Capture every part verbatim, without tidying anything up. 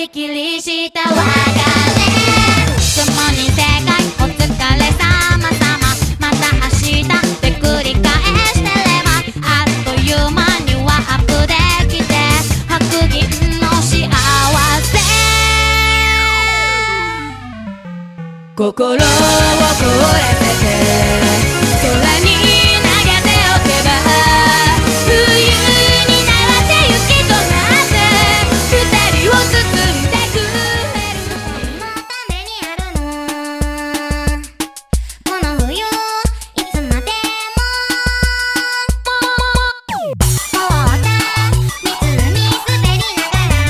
きりした別れ共に正解お疲れ様様また明日で繰り返してればあっという間にはアップできて白銀の幸せ心を凍らせて空に投げておけば冬になって雪となって二人を包んでくれるのためにあるのこの冬いつまでも凍った湖滑りながら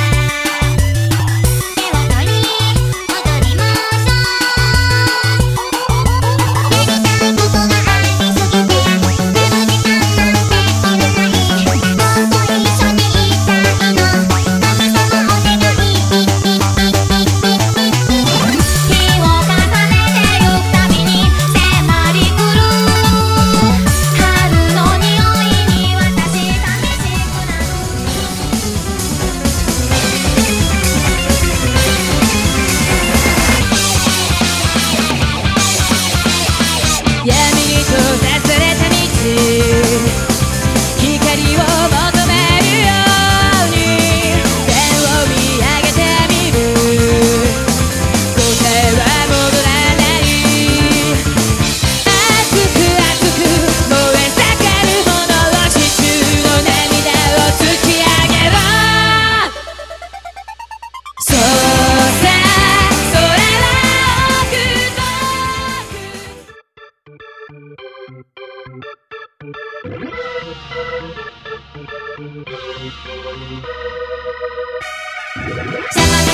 手を取り踊りましょうやりたいことがありすぎて産む時間なんていらないもっと一緒にいたいの神様お願い日を重ねてゆくたびに迫り来る春の匂いに私寂しくなる闇に閉ざされた道光を求めるように天を見上げてみる答えは戻らない熱く熱く燃え盛るものを地中の涙を突き上げろそうさ空は奥遠くシャバ